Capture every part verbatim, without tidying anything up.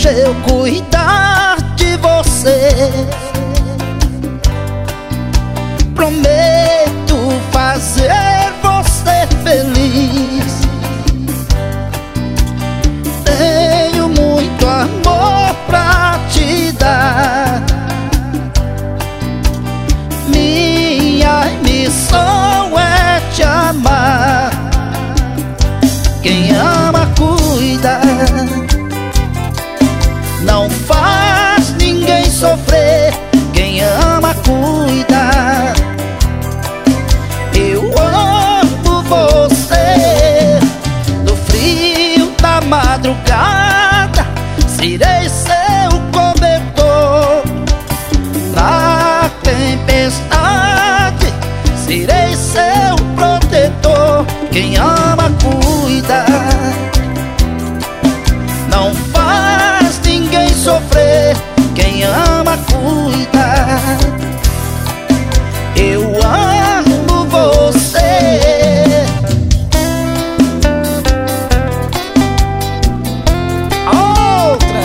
Deixa eu cuidar de você. Prometo fazer você feliz. Tenho muito amor pra te dar. Minha missão é te amar. Quem ama cuida, não faz ninguém sofrer. Quem ama cuida. Eu amo você. No frio da madrugada serei seu cobertor. Na tempestade serei seu protetor. Quem ama cuida, não faz ninguém sofrer. Quem ama cuida. Eu amo você. Outra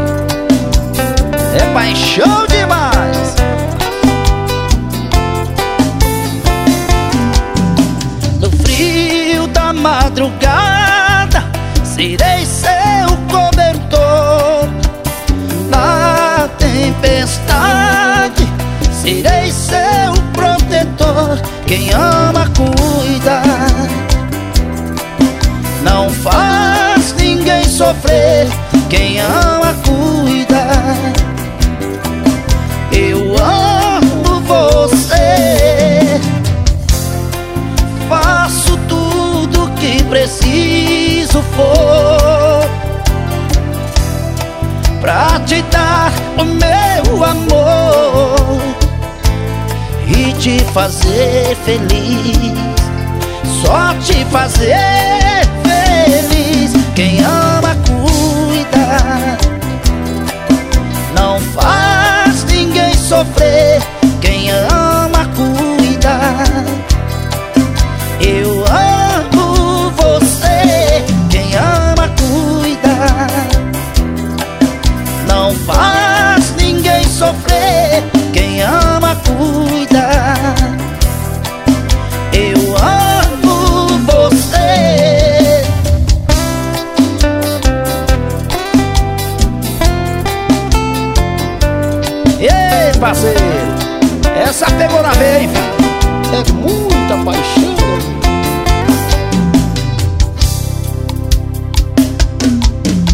é paixão demais. No frio da madrugada serei seu cobertor. Na tempestade serei seu protetor. Quem ama cuida, não faz ninguém sofrer. Quem ama cuida. Eu amo você. Faço tudo que preciso for pra te dar o meu amor e te fazer feliz. Só te fazer feliz. Quem ama cuida, não faz ninguém sofrer. Quem ama cuida. Eu amo você. Quem ama cuida, não faz ninguém sofrer. Quem ama cuida. Eu amo você. Ei, parceiro, essa pegou na veia, hein, filho? É muita paixão.